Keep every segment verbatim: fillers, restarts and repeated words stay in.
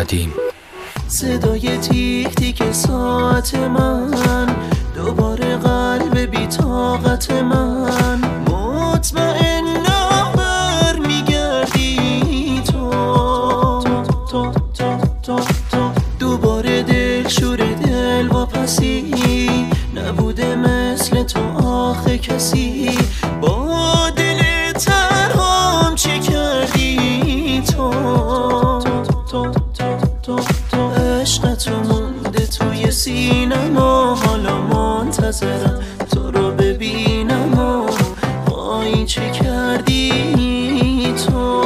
قدیم. صدای تیک تیک ساعت من، دوباره قلب بی طاقت من، مطمئنم بر میگردی تو. دوباره دل شور دل واپسی، نبوده مثل تو آخه کسی. با دل ترهام چه کردی تو؟ عشق تو مونده توی سینم و حالا منتظرم تو رو ببینم و وای چه کردی تو؟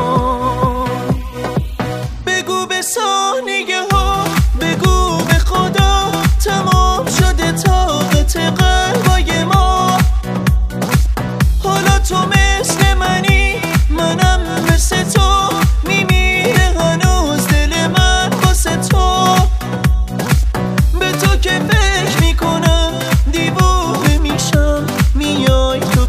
بگو به ثانیه ها، بگو به خدا تمام شده طاقت قلبای ما. حالا تو مثل منی، منم مثل تو، میمیره هنوز دل من واسه تو. به تو که فکر میکنم دیوونه میشم، میای تو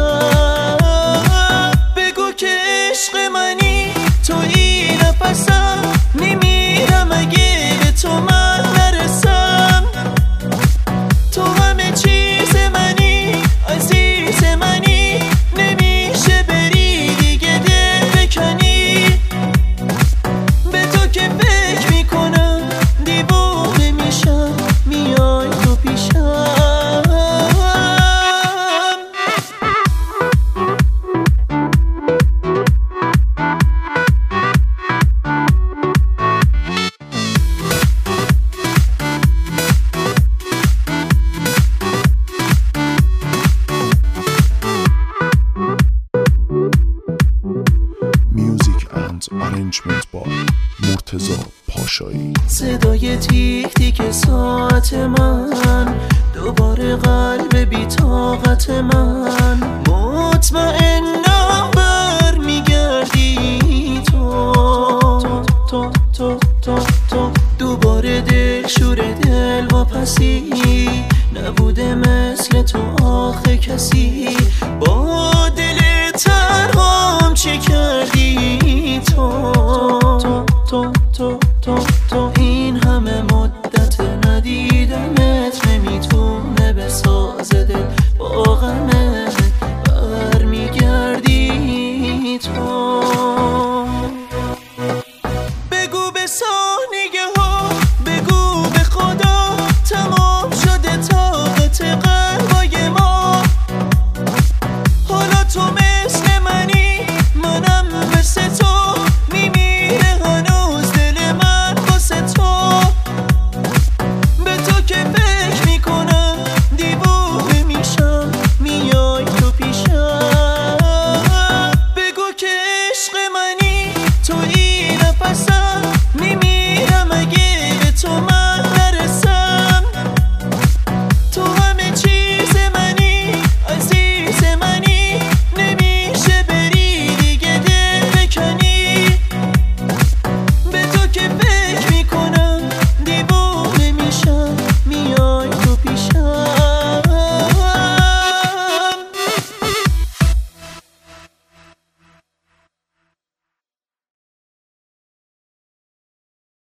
پیشم. بگو که عشق منی، تویی نفسم، میمیرم اگه به تو من نرسم. تو همه چیز منی، عزیز منی، نمیشه بری دیگه دل بکنی. به تو که فکر میکنم دیوونه میشم، میای تو پیشم. Music and arrangement by مرتضی پاشایی. صدای تیک تیک ساعت من، دوباره قلب بی طاقت من، مطمئنم